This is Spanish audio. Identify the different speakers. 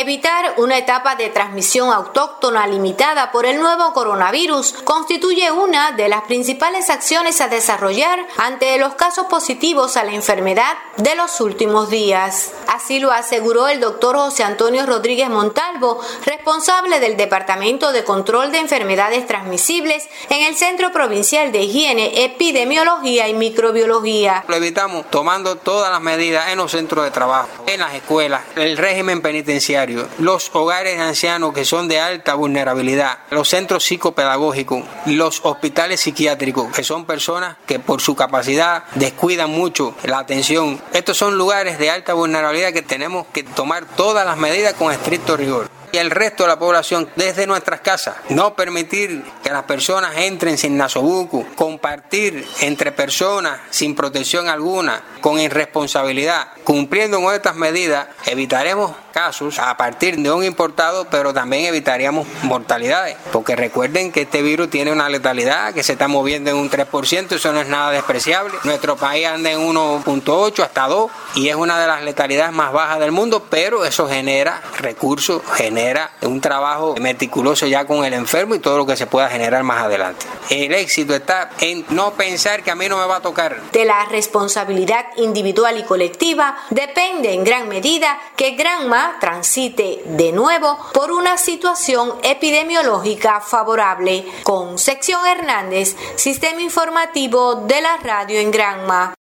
Speaker 1: Evitar una etapa de transmisión autóctona limitada por el nuevo coronavirus constituye una de las principales acciones a desarrollar ante los casos positivos a la enfermedad de los últimos días. Así lo aseguró el doctor José Antonio Rodríguez Montalvo, responsable del Departamento de Control de Enfermedades Transmisibles en el Centro Provincial de Higiene, Epidemiología y Microbiología.
Speaker 2: Lo evitamos tomando todas las medidas en los centros de trabajo, en las escuelas, el régimen penitenciario, los hogares de ancianos que son de alta vulnerabilidad, los centros psicopedagógicos, los hospitales psiquiátricos, que son personas que por su capacidad descuidan mucho la atención. Estos son lugares de alta vulnerabilidad que tenemos que tomar todas las medidas con estricto rigor. Y el resto de la población, desde nuestras casas, no permitir que las personas entren sin nasobuco, compartir entre personas sin protección alguna, con irresponsabilidad. Cumpliendo con estas medidas, evitaremos casos a partir de un importado, pero también evitaríamos mortalidades, porque recuerden que este virus tiene una letalidad que se está moviendo en un 3%, eso no es nada despreciable. Nuestro país anda en 1.8 hasta 2 y es una de las letalidades más bajas del mundo, pero eso genera recursos, genera un trabajo meticuloso ya con el enfermo y todo lo que se pueda generar más adelante. El éxito está en no pensar que a mí no me va a tocar.
Speaker 1: De la responsabilidad individual y colectiva depende en gran medida que Granma transite de nuevo por una situación epidemiológica favorable. Concepción Hernández, Sistema Informativo de la Radio en Granma.